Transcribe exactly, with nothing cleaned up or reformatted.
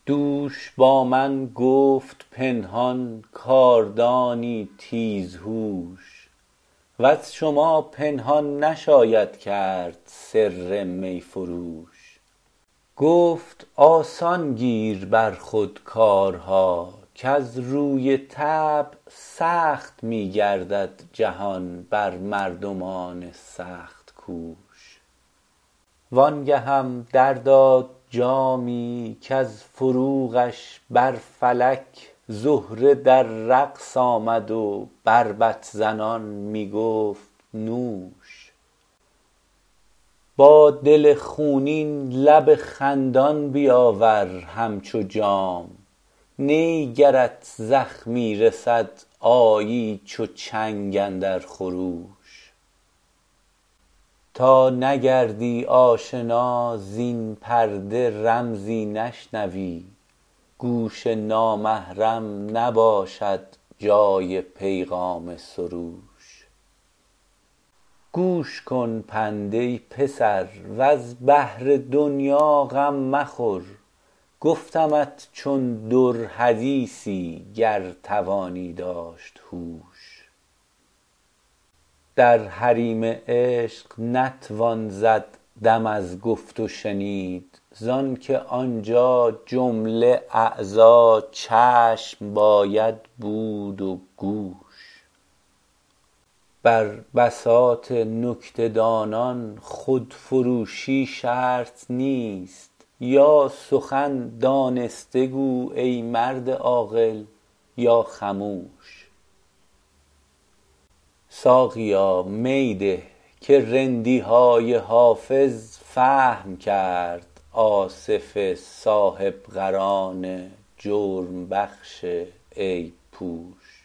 دوش با من گفت پنهان کاردانی تیزهوش، وز شما پنهان نشاید کرد سر می فروش. گفت آسان گیر بر خود کارها، کز روی طبع سخت می گردد جهان بر مردمان سخت کوش. وانگهم در داد جامی کز فروغش بر فلک زهره در رقص آمد و بربط زنان می گفت نوش. با دل خونین لب خندان بیاور همچو جام، نی گرت زخمی رسد آیی چو چنگ اندر خروش. تا نگردی آشنا زین پرده رمزی نشنوی، گوش نامحرم نباشد جای پیغام سروش. گوش کن پند ای پسر وز بحر دنیا غم مخور، گفتمت چون در حدیثی گر توانی داشت هوش. در حریم عشق نتوان زد دم از گفت و شنید، زانکه آنجا جمله اعضا چشم باید بود و گوش. بر بساط نکته دانان خودفروشی شرط نیست، یا سخن دانسته گو ای مرد عاقل یا خموش. ساقیا می ده که رندی های حافظ فهم کرد آصف صاحب قران جرم بخش عیب پوش.